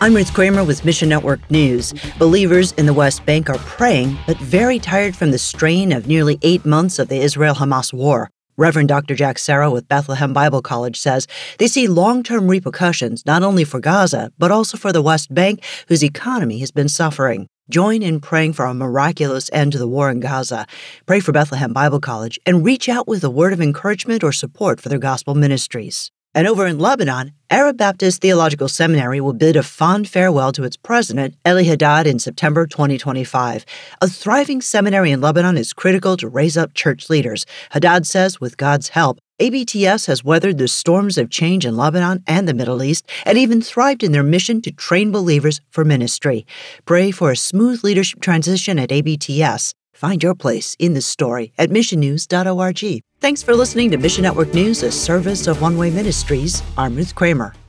I'm Ruth Kramer with Mission Network News. Believers in the West Bank are praying, but very tired from the strain of nearly 8 months of the Israel-Hamas war. Reverend Dr. Jack Serra with Bethlehem Bible College says they see long-term repercussions not only for Gaza, but also for the West Bank, whose economy has been suffering. Join in praying for a miraculous end to the war in Gaza. Pray for Bethlehem Bible College and reach out with a word of encouragement or support for their gospel ministries. And over in Lebanon, Arab Baptist Theological Seminary will bid a fond farewell to its president, Eli Haddad, in September 2025. A thriving seminary in Lebanon is critical to raise up church leaders. Haddad says, with God's help, ABTS has weathered the storms of change in Lebanon and the Middle East and even thrived in their mission to train believers for ministry. Pray for a smooth leadership transition at ABTS. Find your place in this story at missionnews.org. Thanks for listening to Mission Network News, a service of One Way Ministries. I'm Ruth Kramer.